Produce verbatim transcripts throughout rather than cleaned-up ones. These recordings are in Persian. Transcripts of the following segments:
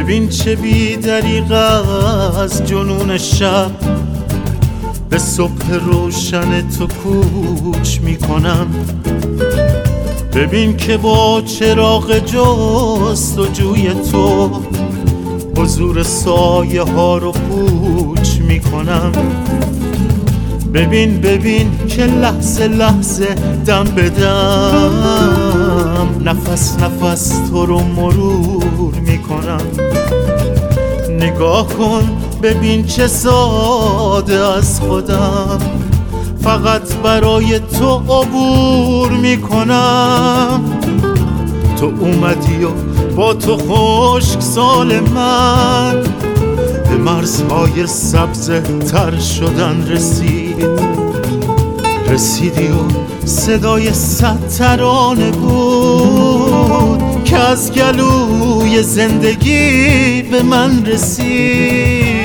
ببین چه بی دریغ از جنون شب به صبح روشن تو کوچ میکنم. ببین که با چراغ جستجوی تو حضور سایه ها رو پوچ میکنم. ببین ببین که لحظه لحظه دم به دم نفس نفس تو رو مرور میکنم. نگاه کن ببین چه ساده از خودم فقط برای تو عبور میکنم. تو اومدی و با تو خشک سال من به مرزهای سبز تر شدن رسید. رسیدی و صدای صد ترانه بود که از گلوی زندگی به من رسید.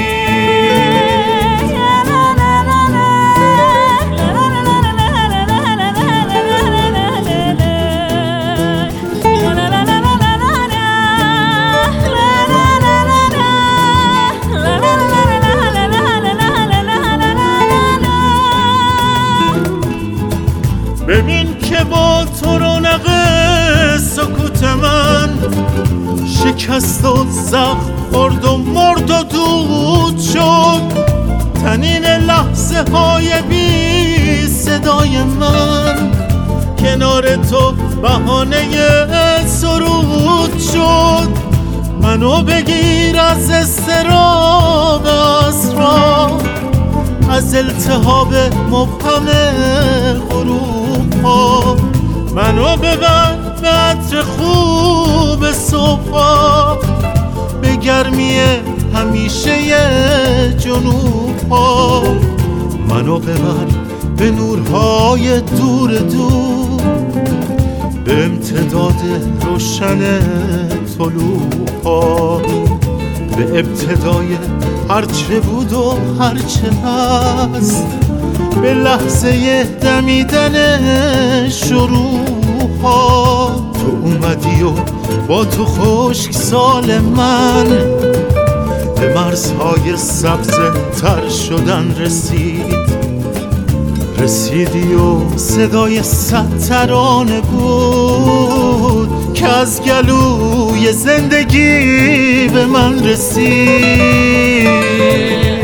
ببین که با تو رونق سکوت من شکست و زخم خورد و مرد و دود شد. تنین لحظه های بی صدای من کنار تو بهانه سرود شد. منو بگیر از اضطراب اسرار، از التهاب مبهم غروب ها. منو ببر به عطر خوب صبح ها، به گرمی همیشه جنوب ها. منو ببر به نورهای دور دور، به امتداد روشن طلوع ها، به ابتدای هرچه بود و هرچه هست، به لحظه دمیدن شروع ها. تو اومدی و با تو خشک سال من به مرزهای سبز تر شدن رسید. رسیدی و صدای صد ترانه بود که از گلوی زندگی به من رسید.